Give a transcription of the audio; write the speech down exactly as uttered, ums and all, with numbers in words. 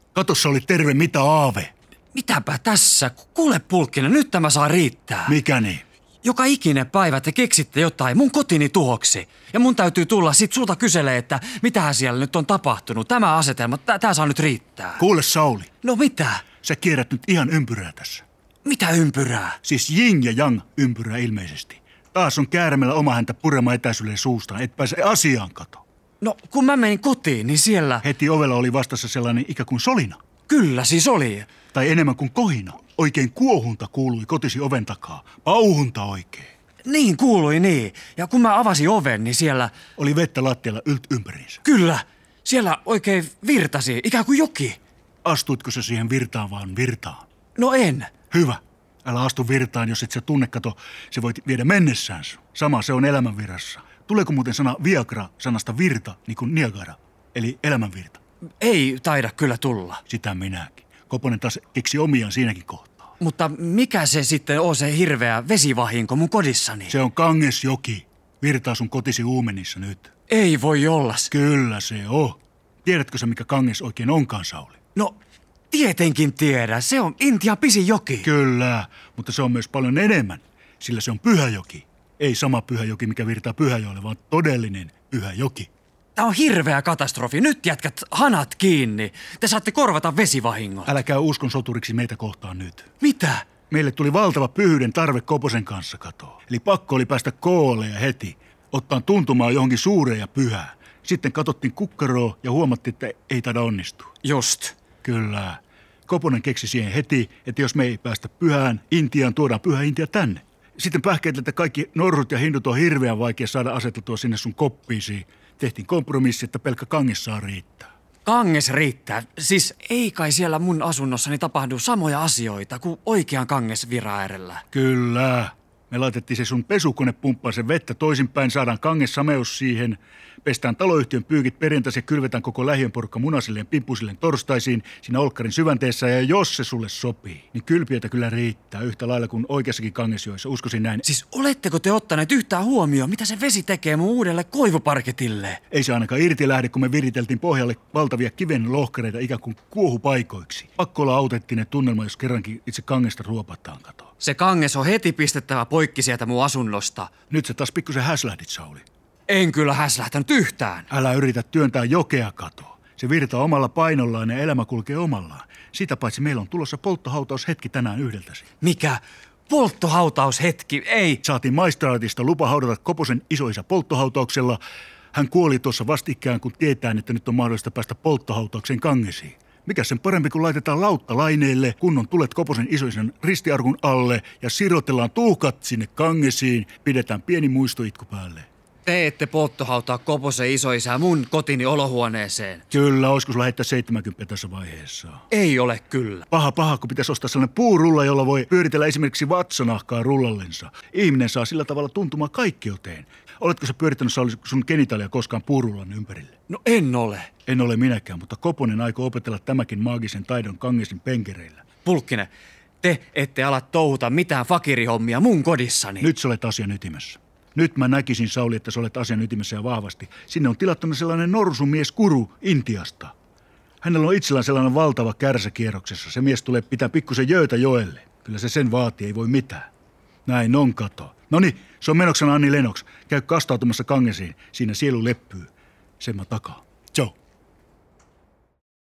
Katossa oli terve mitä aave. Mitäpä tässä? Kuule Pulkkinen, nyt tämä saa riittää. Mikä niin? Joka ikinen päivä te keksitte jotain mun kotini tuhoksi. Ja mun täytyy tulla sit sulta kyselee, että mitähän siellä nyt on tapahtunut. Tämä asetelma, tää saa nyt riittää. Kuule Sauli. No mitä? Sä kierrät nyt ihan ympyrää tässä. Mitä ympyrää? Siis Jing ja Yang ympyrää ilmeisesti. Taas on käärmeellä oma häntä purema etäisyydelle suustaan, et pääse asiaan kato. No kun mä menin kotiin, niin siellä... Heti ovella oli vastassa sellainen ikään kuin solina. Kyllä siis oli. Tai enemmän kuin kohina. Oikein kuohunta kuului kotisi oven takaa. Pauhunta oikein. Niin kuului niin. Ja kun mä avasin oven, niin siellä... Oli vettä lattialla ylt ympäriinsä. Kyllä. Siellä oikein virtasi, ikään kuin joki. Astuitko sä siihen virtaan vaan virtaan? No en. Hyvä. Älä astu virtaan, jos et sä tunne, kato, se voit viedä mennessään. Sama se on elämänvirrassa. Tuleeko muuten sana Viagra sanasta virta, niin kuin Niagara, eli elämänvirta? Ei taida kyllä tulla. Sitä minäkin. Koponen taas keksi omiaan siinäkin kohtaa. Mutta mikä se sitten on se hirveä vesivahinko mun kodissani? Se on Kangesjoki. Virtaa sun kotisi Uumenissa nyt. Ei voi olla. Kyllä se on. Tiedätkö sä, mikä Kanges oikein onkaan, Sauli? No, tietenkin tiedä. Se on Intian pisin joki. Kyllä, mutta se on myös paljon enemmän, sillä se on Pyhäjoki. Ei sama Pyhäjoki, mikä virtaa Pyhäjoelle, vaan todellinen Pyhäjoki. Tämä on hirveä katastrofi. Nyt jätkät hanat kiinni. Te saatte korvata vesivahingot. Älä käy uskon soturiksi meitä kohtaan nyt. Mitä? Meille tuli valtava pyhyyden tarve Koposen kanssa katoa. Eli pakko oli päästä koolle ja heti. Ottaa tuntumaan johonkin suureen ja pyhään. Sitten katsottiin kukkaroa ja huomattiin, että ei taida onnistua. Just. Kyllä. Koponen keksi siihen heti, että jos me ei päästä pyhään Intiaan, tuodaan pyhä Intia tänne. Sitten pähkeet, että kaikki norrut ja hindut on hirveän vaikea saada asetettua sinne sun koppiisi. Tehtiin kompromissi, että pelkkä Kanges saa riittää. Kanges riittää? Siis ei kai siellä mun asunnossani tapahdu samoja asioita kuin oikean Kanges viran äärellä. Kyllä. Me laitettiin se sun pesukone pumppaan sen vettä toisinpäin, saadaan Kanges sameus siihen. Pestään taloyhtiön pyykit perjantaisin ja kylvetään koko lähiön porukka munasilleen pimppusilleen torstaisiin siinä olkkarin syvänteessä. Ja jos se sulle sopii, niin kylpiötä kyllä riittää yhtä lailla kuin oikeassakin Kangesjoissa. Uskoisin näin. Siis oletteko te ottaneet yhtään huomioon, mitä se vesi tekee mun uudelle koivuparketille? Ei se ainakaan irti lähde, kun me viriteltiin pohjalle valtavia kiven lohkareita ikään kuin kuohupaikoiksi. Pakko olla autenttinen tunnelma, jos kerrankin itse Kangesta ruopataan, kato. Se Kanges on heti pistettävä poikki sieltä mun asunnosta. Nyt sä taas pikkusen häslähdit, Sauli. En kyllä häslähtänyt yhtään. Älä yritä työntää jokea katoa. Se virtaa omalla painollaan ja elämä kulkee omallaan. Sitä paitsi meillä on tulossa polttohautaushetki tänään yhdeltäsi. Mikä? Polttohautaushetki? Ei. Saatiin maistraatista lupa haudata Koposen isoisä polttohautauksella. Hän kuoli tuossa vastikään, kun tietää, että nyt on mahdollista päästä polttohautaukseen Kangesiin. Mikä sen parempi, kun laitetaan lautta laineelle, kunnon tulet Koposen isoisen ristiarkun alle ja sirotellaan tuhkat sinne Kangesiin. Pidetään pieni muistoitku päälle. Te ette polttohautaa Koposen isoisää mun kotini olohuoneeseen. Kyllä, olisiko sulla heittää seitsemänkymmentä tässä vaiheessa? Ei ole kyllä. Paha, paha, kun pitäisi ostaa sellainen puurulla, jolla voi pyöritellä esimerkiksi vatsanahkaa rullallensa. Ihminen saa sillä tavalla tuntumaan kaikkeuteen. Oletko sä pyörittänyt sun genitalia koskaan puurullan ympärille? No en ole. En ole minäkään, mutta Koponen aikoo opetella tämäkin maagisen taidon Kangesin penkereillä. Pulkkinen, te ette ala touhuta mitään fakirihommia mun kodissani. Nyt sä olet asian ytimessä. Nyt mä näkisin, Sauli, että sä olet asian ytimessä ja vahvasti. Sinne on tilattuna sellainen norsumies Kuru Intiasta. Hänellä on itsellään sellainen valtava kärsä kierroksessa. Se mies tulee pitää pikkusen jöötä joelle. Kyllä se sen vaatii, ei voi mitään. Näin on, kato. Noniin, se on menoksena Anni Lenoks. Käy kastautumassa Kangesiin. Siinä sielu leppyy. Sen mä takaa.